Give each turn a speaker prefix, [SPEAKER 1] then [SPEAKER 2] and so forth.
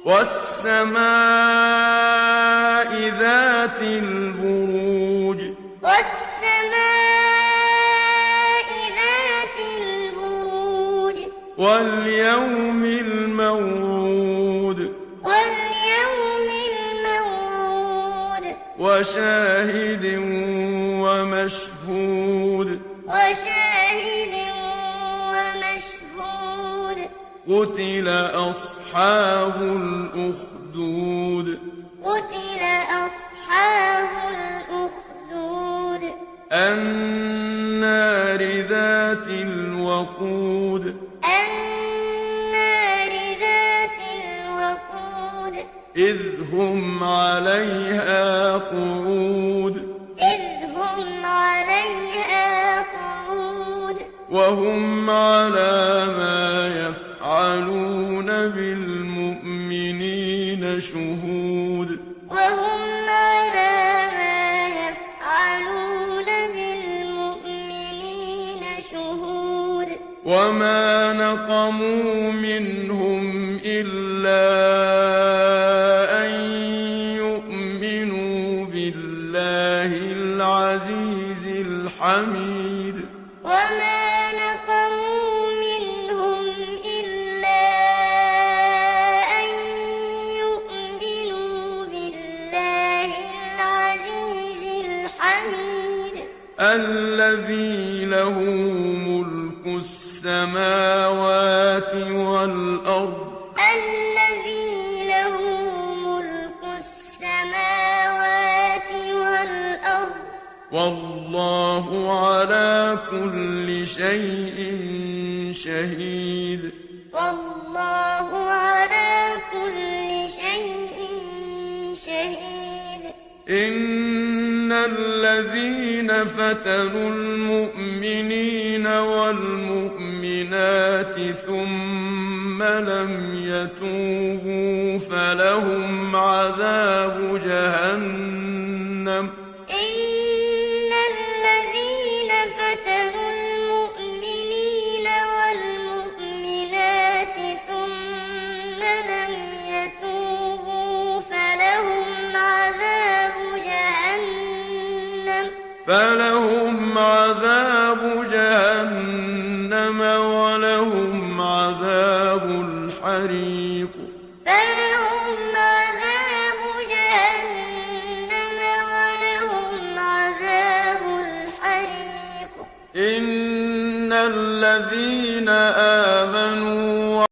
[SPEAKER 1] والسماء ذات البروج
[SPEAKER 2] والسماء ذات البروج
[SPEAKER 1] واليوم الموعود
[SPEAKER 2] واليوم الموعود
[SPEAKER 1] وشاهد ومشهود
[SPEAKER 2] وشاهد ومشهود
[SPEAKER 1] قتل أصحاب الأخدود
[SPEAKER 2] قتل أصحاب الأخدود
[SPEAKER 1] النار ذات الوقود
[SPEAKER 2] النار ذات الوقود
[SPEAKER 1] إذ هم عليها قعود
[SPEAKER 2] إذ هم عليها قعود
[SPEAKER 1] وهم على ما يفعلون بالمؤمنين شهود
[SPEAKER 2] وهم على ما يفعلون بالمؤمنين شهود
[SPEAKER 1] وما نقموا منهم إلا أن يؤمنوا بالله العزيز الحميد
[SPEAKER 2] وما نقموا منهم إلا أن يؤمنوا بالله العزيز الحميد
[SPEAKER 1] الذي له ملك السماوات والأرض
[SPEAKER 2] الذي له ملك السماوات والأرض
[SPEAKER 1] والله على كل شيء شهيد
[SPEAKER 2] والله على كل شيء شهيد
[SPEAKER 1] إن الذين فتنوا المؤمنين والمؤمنات ثم لم يتوبوا فلهم عذاب جهنم
[SPEAKER 2] إن الذين فتنوا المؤمنين والمؤمنات ثم لم يتوبوا فلهم عذاب جهنم ولهم عذاب الحريق
[SPEAKER 1] فلهم عذاب جهنم ولهم عذاب الحريق إن الذين آمنوا